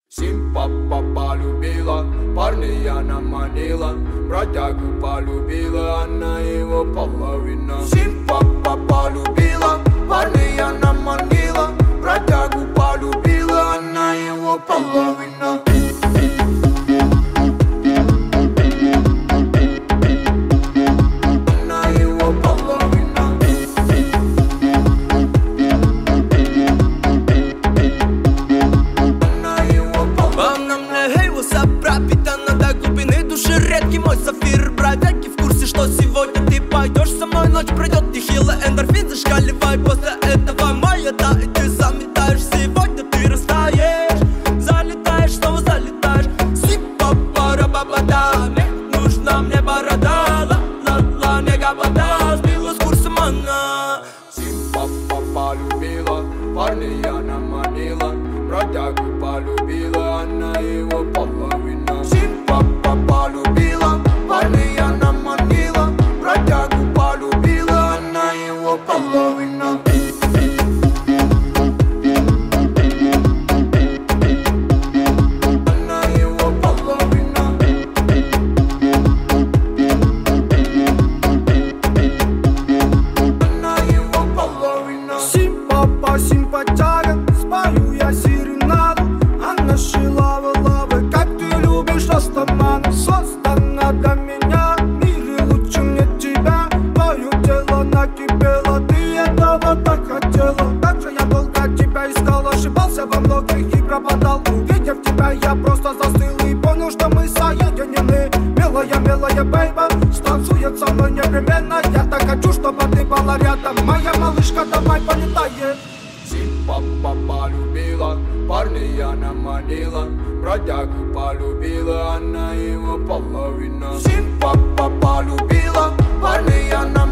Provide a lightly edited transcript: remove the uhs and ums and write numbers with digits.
Симпапа полюбила, парня она манила, бродягу полюбила, она его половина. Симпапа полюбила, парня она манила, бродягу полюбила, она его половина. Редкий мой сафир, бродяги в курсе, что сегодня ты пойдешь со мной. Ночь пройдет нехило, эндорфин зашкаливай. После этого моя, да, и ты заметаешь. Сегодня ты растаешь, залетаешь, снова залетаешь. Сипа-пара-ба-ба-да, не нужна мне борода. Ла-ла-ла, не габада, сбила с курсом она. Симпапа полюбила, парня она манила, бродягу полюбила, она его половина. Симпапа полюбила, парня она манила, бродягу полюбила, она его половина. Она его половина. Она его половина. Симпапа, симпатяга, спою я серенаду. Она шила лавы, как ты любишь растамана. Создана для меня, в мире лучше мне тебя. Твое тело накипело, ты этого так хотела. Так же я долго тебя искал, ошибался во многих и пропадал. Увидев тебя, я просто застыл и понял, что мы соединены. Милая, милая бейба, станцует со мной непременно. Я так хочу, чтобы ты была рядом. Моя малышка, давай полетает. Симпапа полюбила, парня она манила, бродягу полюбила, она его половина. Симпапа полюбила, парня она